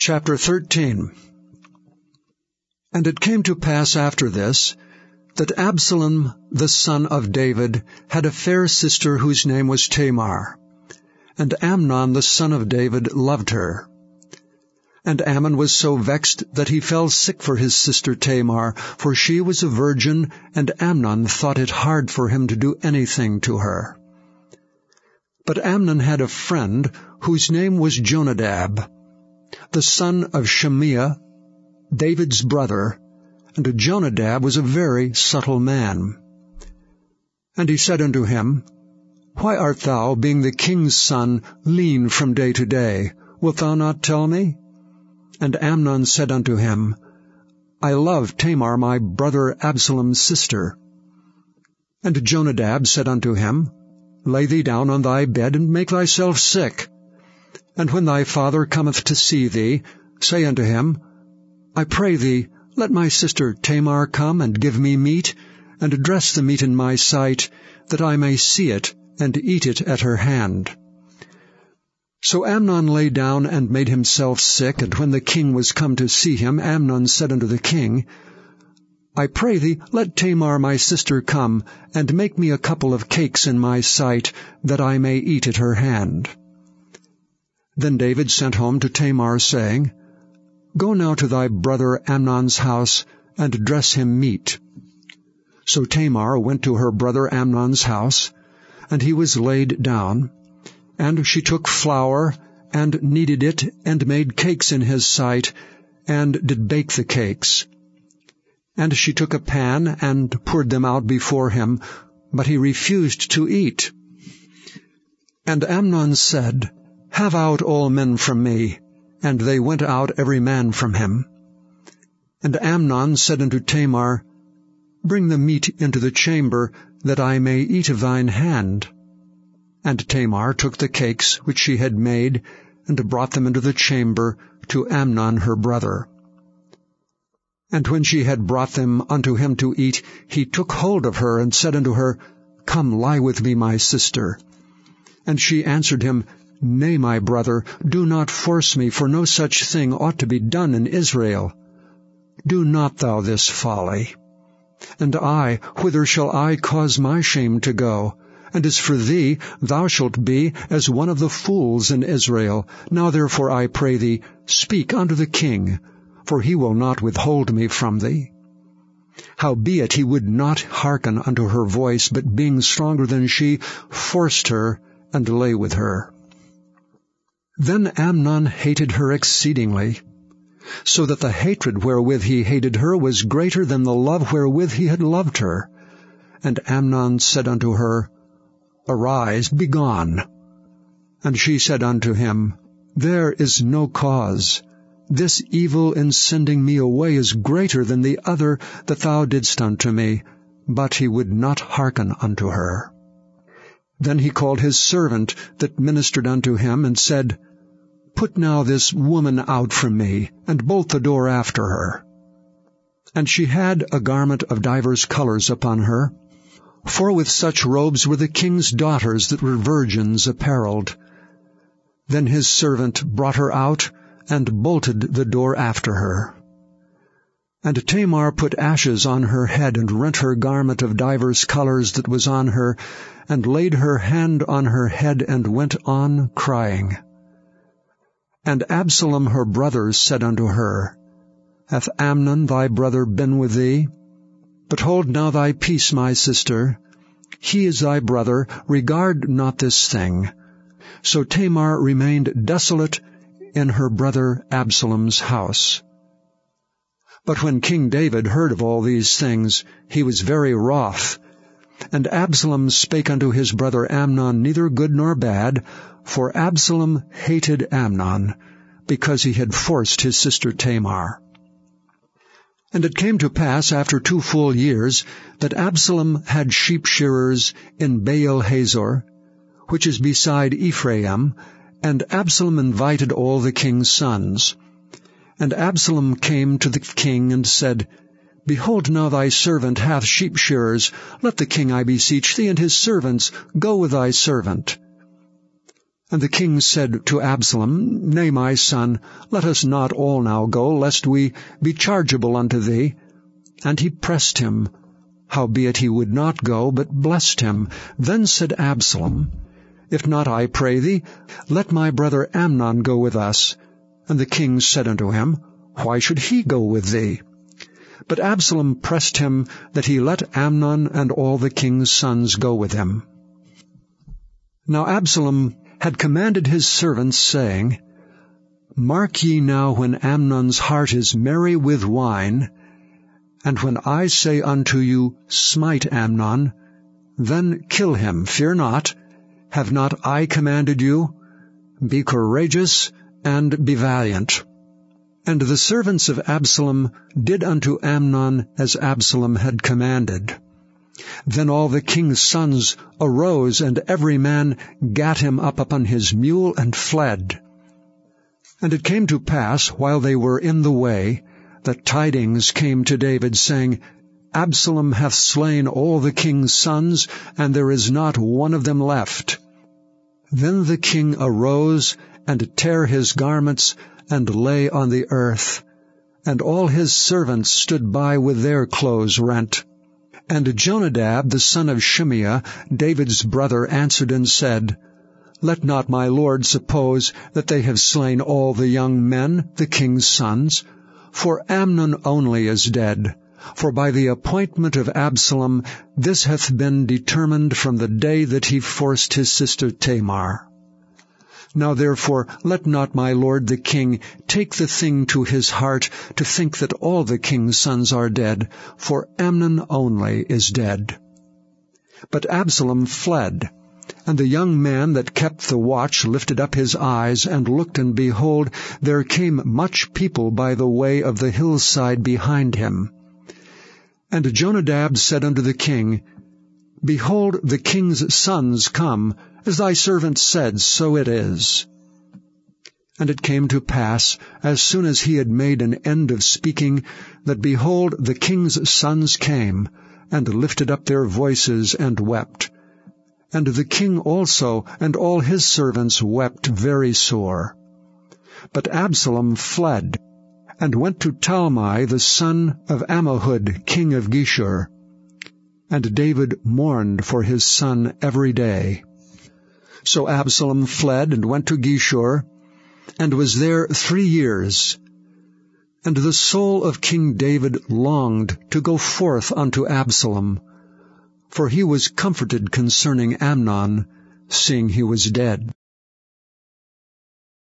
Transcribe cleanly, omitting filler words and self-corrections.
Chapter 13. And it came to pass after this, that Absalom the son of David had a fair sister whose name was Tamar. And Amnon the son of David loved her. And Ammon was so vexed that he fell sick for his sister Tamar, for she was a virgin, and Amnon thought it hard for him to do anything to her. But Amnon had a friend whose name was Jonadab, the son of Shemiah, David's brother, and Jonadab was a very subtle man. And he said unto him, Why art thou, being the king's son, lean from day to day? Wilt thou not tell me? And Amnon said unto him, I love Tamar my brother Absalom's sister. And Jonadab said unto him, Lay thee down on thy bed, and make thyself sick. And when thy father cometh to see thee, say unto him, I pray thee, let my sister Tamar come and give me meat, and dress the meat in my sight, that I may see it, and eat it at her hand. So Amnon lay down and made himself sick, and when the king was come to see him, Amnon said unto the king, I pray thee, let Tamar my sister come, and make me a couple of cakes in my sight, that I may eat at her hand. Then David sent home to Tamar, saying, Go now to thy brother Amnon's house, and dress him meat. So Tamar went to her brother Amnon's house, and he was laid down. And she took flour, and kneaded it, and made cakes in his sight, and did bake the cakes. And she took a pan, and poured them out before him, but he refused to eat. And Amnon said, Have out all men from me. And they went out every man from him. And Amnon said unto Tamar, Bring the meat into the chamber, that I may eat of thine hand. And Tamar took the cakes which she had made, and brought them into the chamber to Amnon her brother. And when she had brought them unto him to eat, he took hold of her, and said unto her, Come lie with me, my sister. And she answered him, Nay, my brother, do not force me, for no such thing ought to be done in Israel. Do not thou this folly. And I, whither shall I cause my shame to go? And as for thee, thou shalt be as one of the fools in Israel. Now therefore I pray thee, speak unto the king, for he will not withhold me from thee. Howbeit he would not hearken unto her voice, but being stronger than she, forced her, and lay with her. Then Amnon hated her exceedingly, so that the hatred wherewith he hated her was greater than the love wherewith he had loved her. And Amnon said unto her, Arise, begone. And she said unto him, There is no cause. This evil in sending me away is greater than the other that thou didst unto me. But he would not hearken unto her. Then he called his servant that ministered unto him, and said, Put now this woman out from me, and bolt the door after her. And she had a garment of divers colors upon her, for with such robes were the king's daughters that were virgins apparelled. Then his servant brought her out, and bolted the door after her. And Tamar put ashes on her head, and rent her garment of divers colors that was on her, and laid her hand on her head, and went on crying. And Absalom her brother said unto her, Hath Amnon thy brother been with thee? But hold now thy peace, my sister. He is thy brother, regard not this thing. So Tamar remained desolate in her brother Absalom's house. But when King David heard of all these things, he was very wroth. And Absalom spake unto his brother Amnon neither good nor bad, for Absalom hated Amnon, because he had forced his sister Tamar. And it came to pass after 2 full years, that Absalom had sheep shearers in Baal Hazor, which is beside Ephraim, and Absalom invited all the king's sons. And Absalom came to the king and said, Behold, now thy servant hath sheep shearers. Let the king, I beseech thee, and his servants go with thy servant. And the king said to Absalom, Nay, my son, let us not all now go, lest we be chargeable unto thee. And he pressed him. Howbeit he would not go, but blessed him. Then said Absalom, If not, I pray thee, let my brother Amnon go with us. And the king said unto him, Why should he go with thee? But Absalom pressed him that he let Amnon and all the king's sons go with him. Now Absalom had commanded his servants, saying, Mark ye now when Amnon's heart is merry with wine, and when I say unto you, Smite Amnon, then kill him, fear not. Have not I commanded you? Be courageous, and be valiant. And the servants of Absalom did unto Amnon as Absalom had commanded. Then all the king's sons arose, and every man gat him up upon his mule, and fled. And it came to pass, while they were in the way, that tidings came to David, saying, Absalom hath slain all the king's sons, and there is not one of them left. Then the king arose, and tare his garments, and lay on the earth. And all his servants stood by with their clothes rent. And Jonadab the son of Shimeah, David's brother, answered and said, Let not my lord suppose that they have slain all the young men, the king's sons. For Amnon only is dead. For by the appointment of Absalom this hath been determined from the day that he forced his sister Tamar. Now therefore let not my lord the king take the thing to his heart to think that all the king's sons are dead, for Amnon only is dead. But Absalom fled, and the young man that kept the watch lifted up his eyes, and looked, and behold, there came much people by the way of the hillside behind him. And Jonadab said unto the king, Behold, the king's sons come, as thy servant said, so it is. And it came to pass, as soon as he had made an end of speaking, that, behold, the king's sons came, and lifted up their voices, and wept. And the king also and all his servants wept very sore. But Absalom fled, and went to Talmai the son of Ammihud, king of Geshur. And David mourned for his son every day. So Absalom fled, and went to Geshur, and was there 3 years. And the soul of King David longed to go forth unto Absalom, for he was comforted concerning Amnon, seeing he was dead.